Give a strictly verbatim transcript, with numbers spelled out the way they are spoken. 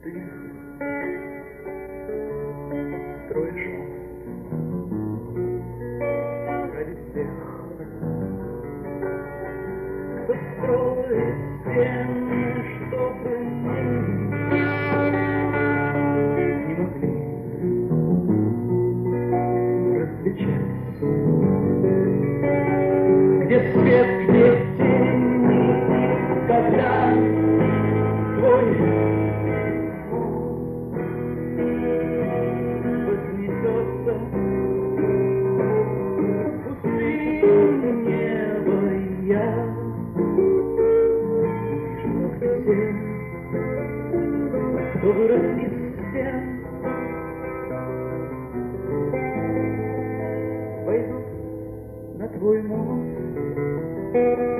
Ты строишь мост ради всех, кто строит стены, чтобы мы не могли различать, где свет, где тень, когда твой вознесется в пустыню неба, я увижу, как все, кто вырос из стен, пойдут на твой мост.